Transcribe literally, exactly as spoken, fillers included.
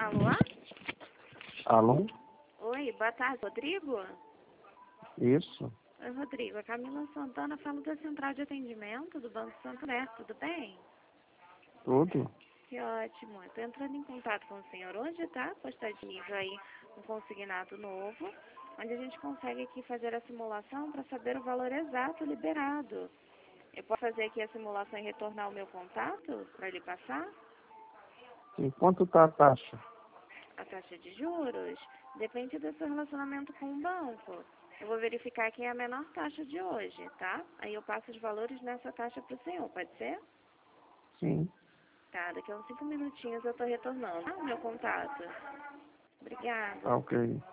Alô? Alô? Oi, boa tarde, Rodrigo? Isso. Oi, Rodrigo. A Camila Santana fala da Central de Atendimento do Banco Santander, tudo bem? Tudo? Que ótimo. Estou entrando em contato com o senhor hoje, tá? Pois está disponível aí um consignado novo, onde a gente consegue aqui fazer a simulação para saber o valor exato liberado. Eu posso fazer aqui a simulação e retornar o meu contato para lhe passar? E quanto está a taxa? A taxa de juros depende do seu relacionamento com o banco. Eu vou verificar quem é a menor taxa de hoje, tá? Aí eu passo os valores nessa taxa para o senhor, pode ser? Sim. Tá, daqui a uns cinco minutinhos eu estou retornando, tá? O meu contato. Obrigada. Tá ok.